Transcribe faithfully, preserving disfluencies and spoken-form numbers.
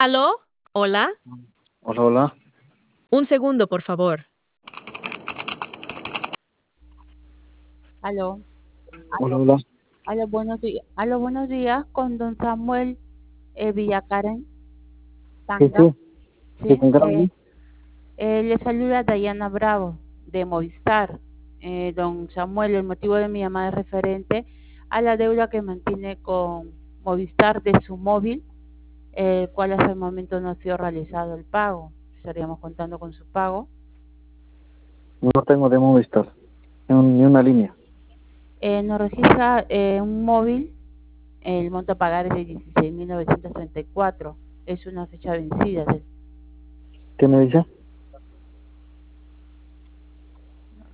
¿Aló? Hola. Hola, hola. Un segundo, por favor. Aló, Hola, hola. aló, buenos días. Aló, buenos días con don Samuel eh, Villacaren Sí, Tanga. sí, sí, ¿Sí? con Eh, Carmen. eh, le saluda Dayana Bravo de Movistar. Eh, don Samuel, el motivo de mi llamada es referente a la deuda que mantiene con Movistar de su móvil, el cual hasta el momento no ha sido realizado el pago. Estaríamos contando con su pago. No tengo de Movistar, ni, un- ni una línea. Eh, nos registra eh, un móvil. El monto a pagar es de dieciséis mil novecientos treinta y cuatro. Es una fecha vencida. ¿Qué me dice?